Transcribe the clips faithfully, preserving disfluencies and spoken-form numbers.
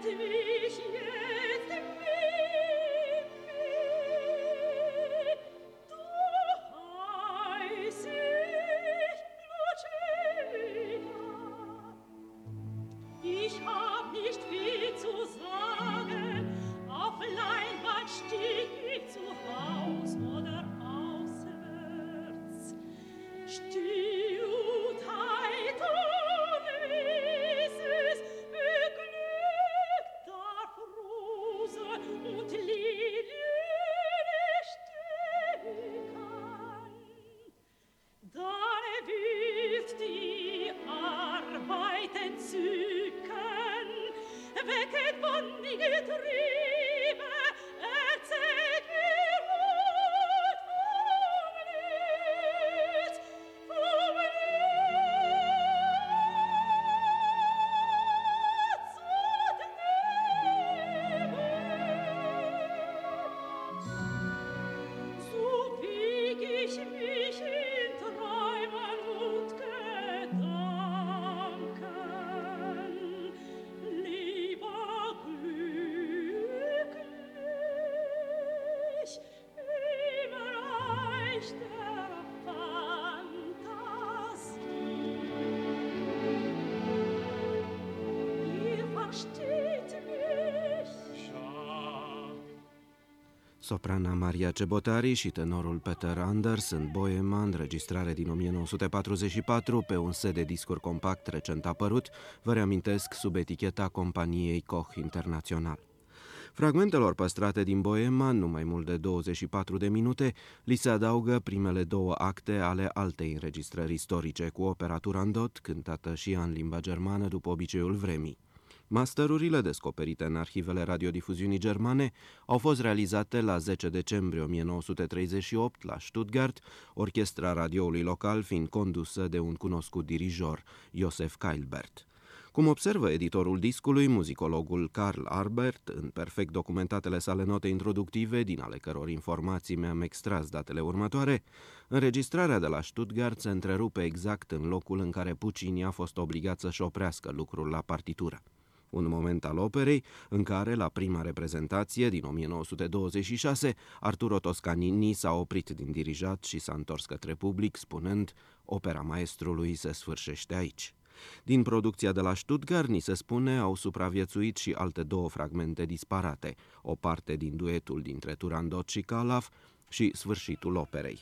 Soprana Maria Cebotari și tenorul Peter Anders în Bohema, înregistrare din o mie nouă sute patruzeci și patru pe un set de discuri compact recent apărut, vă reamintesc, sub eticheta companiei Koch Internațional. Fragmentelor păstrate din Bohema, nu mai mult de douăzeci și patru de minute, li se adaugă primele două acte ale altei înregistrări istorice cu opera Turandot, cântată și ea în limba germană după obiceiul vremii. Masterurile descoperite în arhivele radiodifuziunii germane au fost realizate la zece decembrie o mie nouă sute treizeci și opt la Stuttgart, orchestra radioului local fiind condusă de un cunoscut dirijor, Josef Keilbert. Cum observă editorul discului, muzicologul Karl Arbert, în perfect documentatele sale note introductive, din ale căror informații mi-am extras datele următoare, înregistrarea de la Stuttgart se întrerupe exact în locul în care Puccini a fost obligat să-și oprească lucrul la partitură. Un moment al operei în care, la prima reprezentație din o mie nouă sute douăzeci și șase, Arturo Toscanini s-a oprit din dirijat și s-a întors către public, spunând: "Opera maestrului se sfârșește aici." Din producția de la Stuttgart, ni se spune, au supraviețuit și alte două fragmente disparate, o parte din duetul dintre Turandot și Calaf și sfârșitul operei.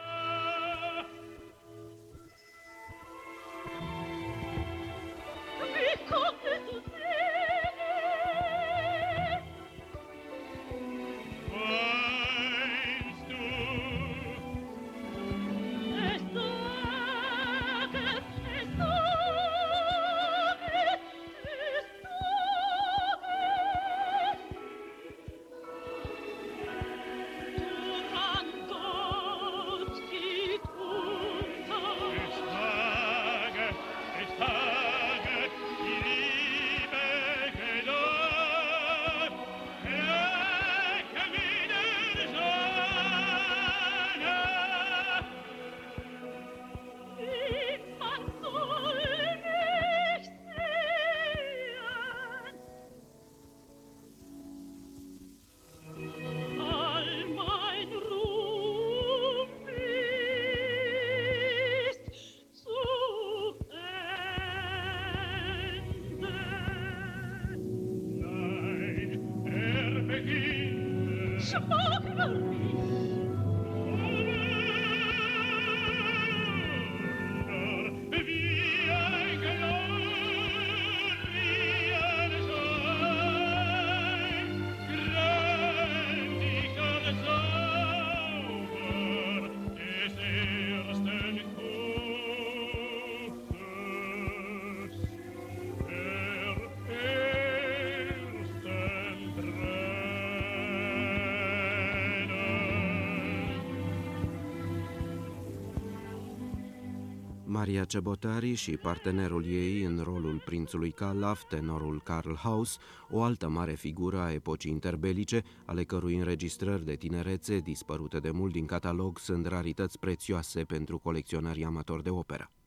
Maria Cebotari și partenerul ei în rolul prințului Calaf, tenorul Karl Haus, o altă mare figură a epocii interbelice, ale cărui înregistrări de tinerețe, dispărute de mult din catalog, sunt rarități prețioase pentru colecționarii amatori de operă.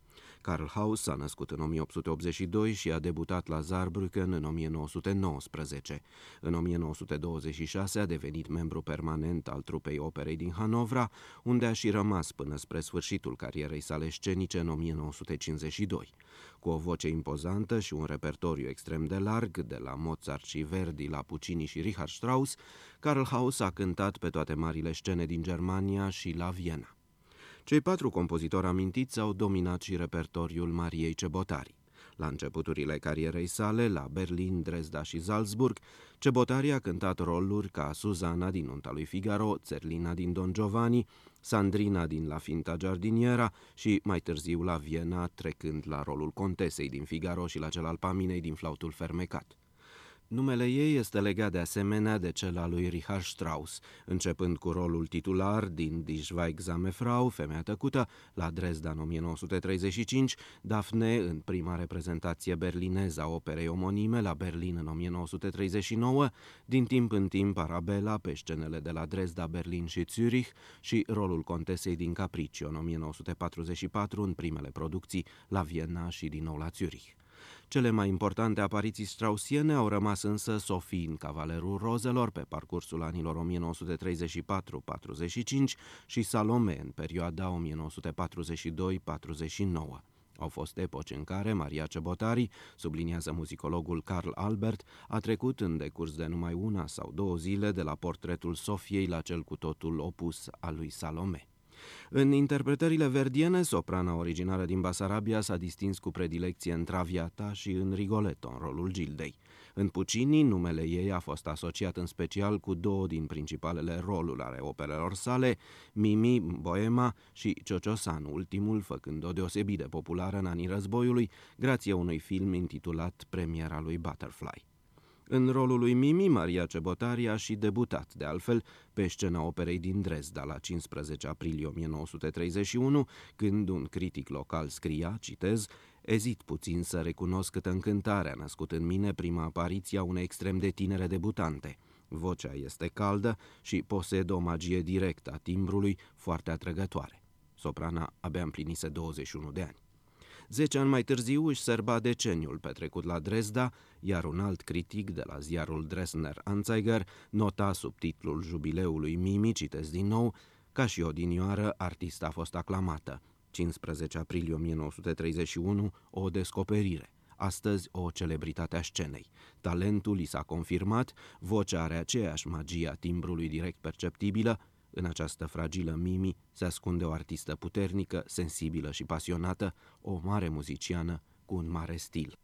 Karl Haus s-a născut în o mie opt sute optzeci și doi și a debutat la Saarbrücken în o mie nouă sute nouăsprezece. În o mie nouă sute douăzeci și șase a devenit membru permanent al trupei operei din Hanovra, unde a și rămas până spre sfârșitul carierei sale scenice în o mie nouă sute cincizeci și doi. Cu o voce impozantă și un repertoriu extrem de larg, de la Mozart și Verdi la Puccini și Richard Strauss, Karl Haus a cântat pe toate marile scene din Germania și la Viena. Cei patru compozitori amintiți au dominat și repertoriul Mariei Cebotari. La începuturile carierei sale, la Berlin, Dresda și Salzburg, Cebotari a cântat roluri ca Susana din Nunta lui Figaro, Zerlina din Don Giovanni, Sandrina din La Finta Giardiniera și, mai târziu, la Viena, trecând la rolul contesei din Figaro și la cel al Paminei din Flautul fermecat. Numele ei este legat de asemenea de cel al lui Richard Strauss, începând cu rolul titular din Die Schweigsame Frau, Femeia tăcută, la Dresda în o mie nouă sute treizeci și cinci, Daphne în prima reprezentație berlineză a operei omonime la Berlin în o mie nouă sute treizeci și nouă, din timp în timp Arabella pe scenele de la Dresda, Berlin și Zürich și rolul contesei din Capriccio în o mie nouă sute patruzeci și patru în primele producții la Viena și din nou la Zürich. Cele mai importante apariții straussiene au rămas însă Sophie în Cavalerul Rozelor pe parcursul anilor o mie nouă sute treizeci și patru patruzeci și cinci și Salome în perioada o mie nouă sute patruzeci și doi patruzeci și nouă. Au fost epoci în care Maria Cebotari, subliniază muzicologul Carl Albert, a trecut în decurs de numai una sau două zile de la portretul Sofiei la cel cu totul opus al lui Salome. În interpretările verdiene, soprana originară din Basarabia s-a distins cu predilecție în Traviata și în Rigoletto, în rolul Gildei. În Puccini, numele ei a fost asociat în special cu două din principalele roluri ale operelor sale, Mimi, Boema și Ciociosan, ultimul făcând o deosebit de populară în anii războiului, grație unui film intitulat Premiera lui Butterfly. În rolul lui Mimi, Maria Cebotari a și debutat, de altfel, pe scena operei din Dresda la cincisprezece aprilie o mie nouă sute treizeci și unu, când un critic local scria, citez, ezit puțin să recunosc câtă încântare a născut în mine prima apariție a unei extrem de tinere debutante. Vocea este caldă și posedă o magie directă a timbrului foarte atrăgătoare. Soprana abia împlinise douăzeci și unu de ani. Zece ani mai târziu își sărba deceniul petrecut la Dresda, iar un alt critic de la ziarul Dresdner Anzeiger nota sub titlul jubileului Mimi, citesc din nou, ca și odinioară, artista a fost aclamată. cincisprezece aprilie o mie nouă sute treizeci și unu, o descoperire. Astăzi o celebritate a scenei. Talentul i s-a confirmat, vocea are aceeași magie a timbrului direct perceptibilă. În această fragilă Mimi se ascunde o artistă puternică, sensibilă și pasionată, o mare muziciană cu un mare stil.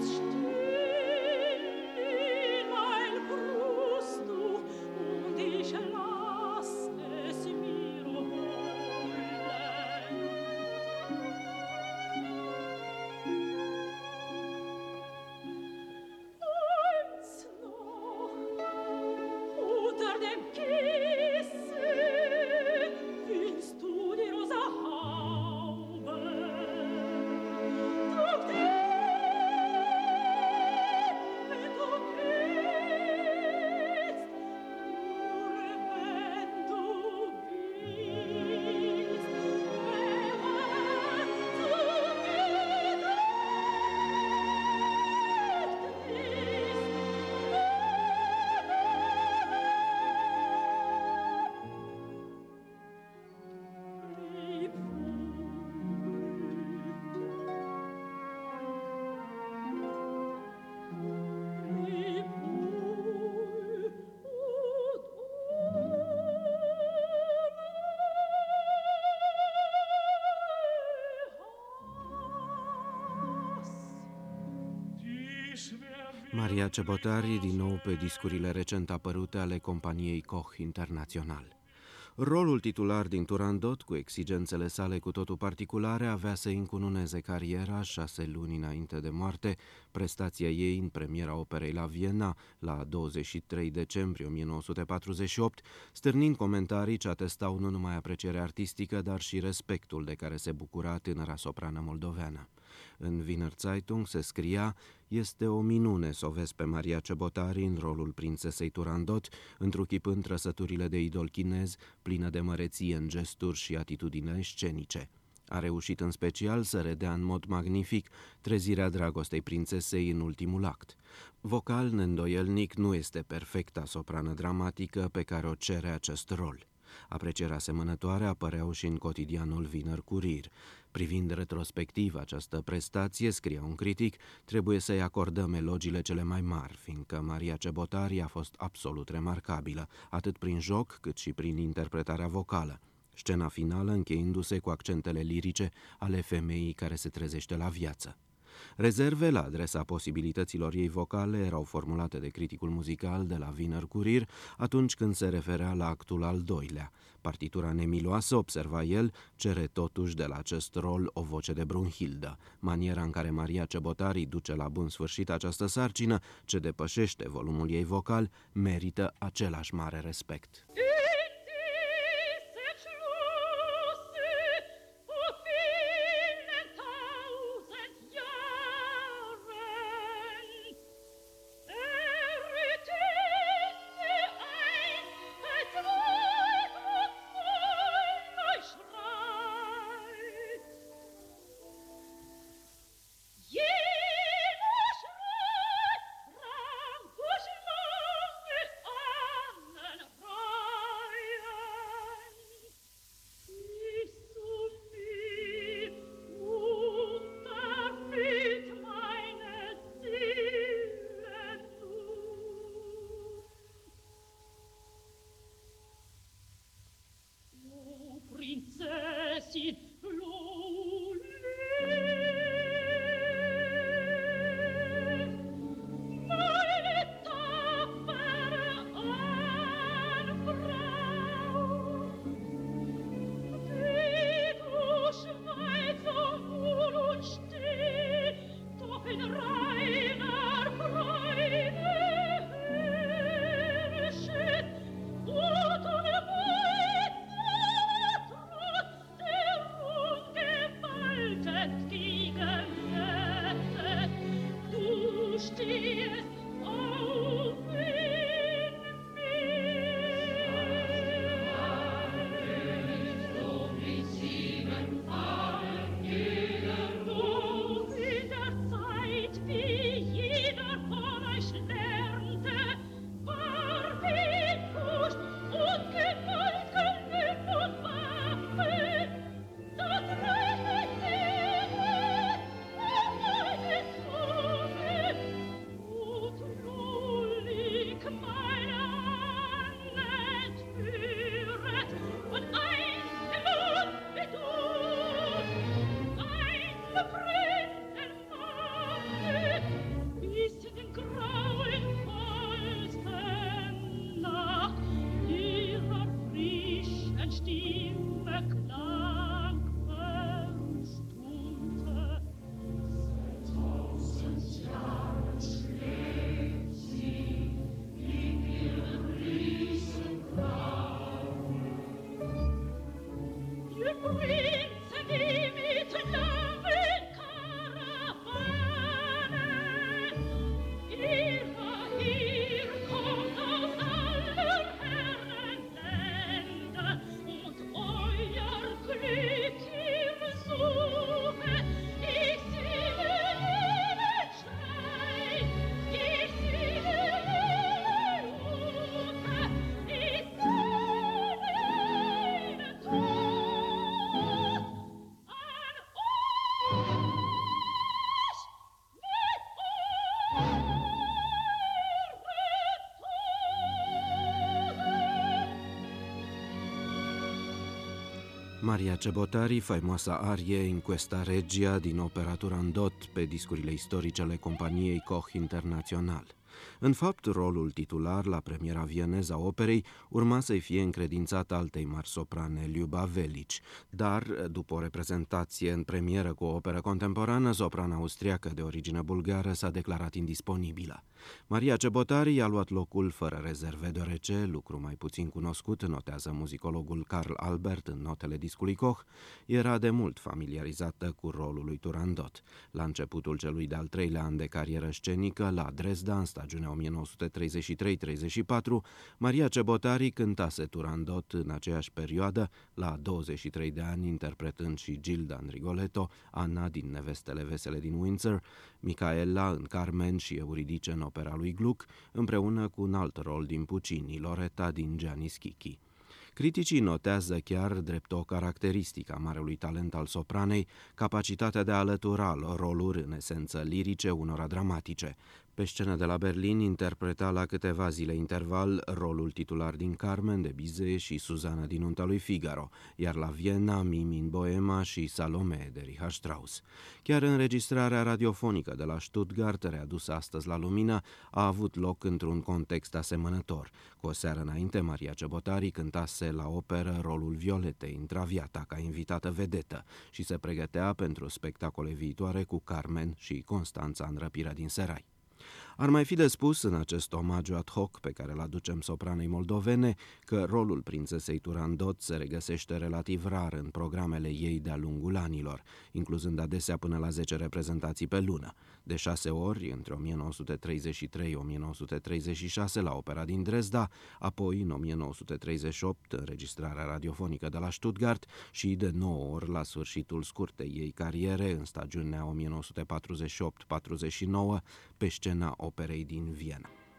Ich Maria Cebotari, din nou pe discurile recent apărute ale companiei Koch Internațional. Rolul titular din Turandot, cu exigențele sale cu totul particulare, avea să încununeze cariera șase luni înainte de moarte. Prestația ei în premiera operei la Viena, la douăzeci și trei decembrie o mie nouă sute patruzeci și opt, stârnind comentarii ce atestau nu numai aprecierea artistică, dar și respectul de care se bucura tânăra soprană moldoveană. În Wiener Zeitung se scria: "Este o minune să o vezi pe Maria Cebotari în rolul prințesei Turandot, întruchipând trăsăturile de idol chinez, plină de măreție în gesturi și atitudine scenice. A reușit în special să redea în mod magnific trezirea dragostei prințesei în ultimul act. Vocal neîndoielnic nu este perfecta soprană dramatică pe care o cere acest rol." Aprecierea asemănătoare apăreau și în cotidianul Wiener Kurier. Privind retrospectiv această prestație, scria un critic, trebuie să-i acordăm elogiile cele mai mari, fiindcă Maria Cebotari a fost absolut remarcabilă, atât prin joc cât și prin interpretarea vocală. Scena finală încheiindu-se cu accentele lirice ale femeii care se trezește la viață. Rezerve la adresa posibilităților ei vocale erau formulate de criticul muzical de la Wiener Kurier atunci când se referea la actul al doilea. Partitura nemiloasă, observa el, cere totuși de la acest rol o voce de Brunhilde. Maniera în care Maria Cebotari duce la bun sfârșit această sarcină, ce depășește volumul ei vocal, merită același mare respect. Maria Cebotari, faimoasa arie In questa regia din opera Turandot pe discurile istorice ale companiei Koch Internațional. În fapt, rolul titular la premiera vieneză a operei urma să-i fie încredințat altei mari soprane, Liuba Velici, dar, după o reprezentație în premieră cu o operă contemporană, soprana austriacă de origine bulgară s-a declarat indisponibilă. Maria Cebotari a luat locul fără rezerve, deoarece, lucru mai puțin cunoscut, notează muzicologul Carl Albert în notele discului Koch, era de mult familiarizată cu rolul lui Turandot. La începutul celui de-al treilea an de carieră scenică, la Dresda, în stagiunea o mie nouă sute treizeci și trei treizeci și patru, Maria Cebotari cântase Turandot în aceeași perioadă, la douăzeci și trei de ani, interpretând și Gilda în Rigoletto, Anna din Nevestele vesele din Windsor, Micaela în Carmen și Euridice în opera lui Gluck, împreună cu un alt rol din Puccini, Loretta din Gianni Schicchi. Criticii notează chiar drept o caracteristică a marelui talent al sopranei capacitatea de a alătura roluri în esență lirice unora dramatice. Pe scenă de la Berlin interpreta la câteva zile interval rolul titular din Carmen de Bizet și Suzana din Nunta lui Figaro, iar la Viena Mimi în Boema și Salome de Richard Strauss. Chiar înregistrarea radiofonică de la Stuttgart, readusă astăzi la lumină, a avut loc într-un context asemănător. Cu o seară înainte, Maria Cebotari cântase la operă rolul Violetei în Traviata ca invitată vedetă și se pregătea pentru spectacole viitoare cu Carmen și Constanța în Răpirea din Serai. Ar mai fi de spus în acest omagiu ad hoc pe care îl aducem sopranei moldovene că rolul prințesei Turandot se regăsește relativ rar în programele ei de-a lungul anilor, incluzând adesea până la zece reprezentații pe lună. De șase ori, între o mie nouă sute treizeci și trei - o mie nouă sute treizeci și șase la opera din Dresda, apoi în o mie nouă sute treizeci și opt înregistrarea radiofonică de la Stuttgart și de nouă ori la sfârșitul scurtei ei cariere în stagiunea o mie nouă sute patruzeci și opt - patruzeci și nouă pe scena operei din Viena.